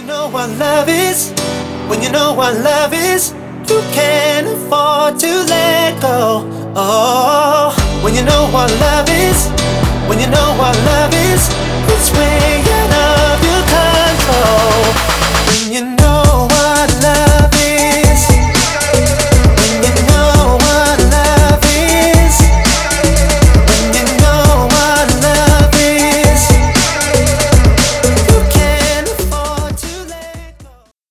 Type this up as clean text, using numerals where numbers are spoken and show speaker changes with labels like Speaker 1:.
Speaker 1: know what love is, when you know what love is, you can't afford to let go. Oh, when you know what love is, when you know what love is, it's when